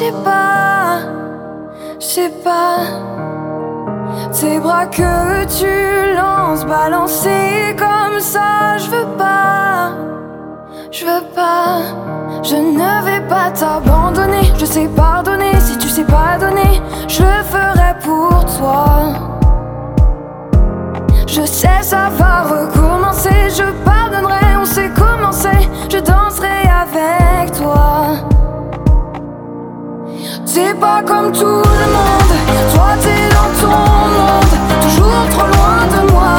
je sais pas. Tes bras que tu lances, balancer comme ça, je veux pas, je ne vais pas t'abandonner. Je sais pardonner, si tu sais pas donner, je le ferai pour toi. Je sais ça va recommencer, je pardonnerai, on sait commencer, je danserai avec toi. T'es pas comme tout le monde, toi t'es dans ton monde, toujours trop loin de moi.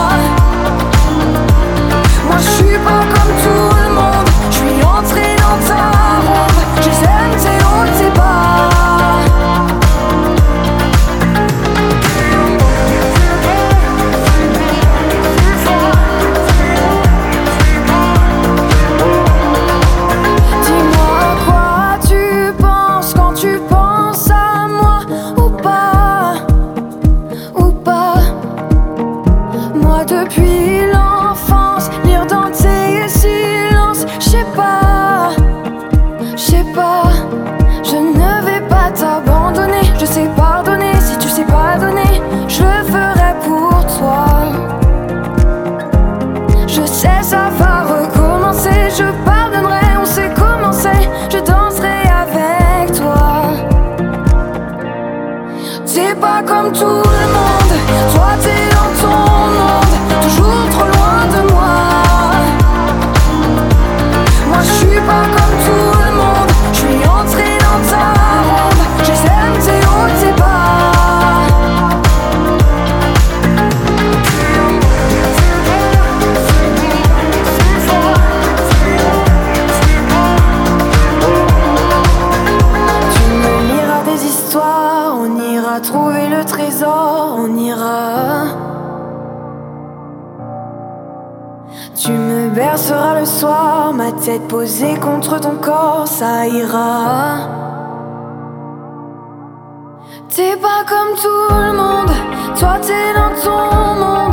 Moi je suis pas comme tout le monde, je suis entré dans ta ronde. Je les aime tes hauts, tes bas. Dis-moi à quoi tu penses quand tu penses à moi, ou pas, ou pas. Moi depuis l'enfance, lire dans tes silences, je sais pas, je ne vais pas t'abandonner. Je sais pardonner, si tu sais pas donner, je le ferai pour toi. Je sais ça va recommencer, je pardonnerai, on sait commencer, je danserai avec toi. T'es pas comme tout le monde, toi t'es dans ton monde, toujours trop loin de moi. Moi je suis pas comme tout le monde, je suis entré dans ta ronde. Je les aime tes hauts, tes bas. Tu me liras des histoires, on ira trouver le trésor, on ira. Tu me berceras le soir, ma tête posée contre ton corps, ça ira. T'es pas comme tout le monde, toi t'es dans ton monde.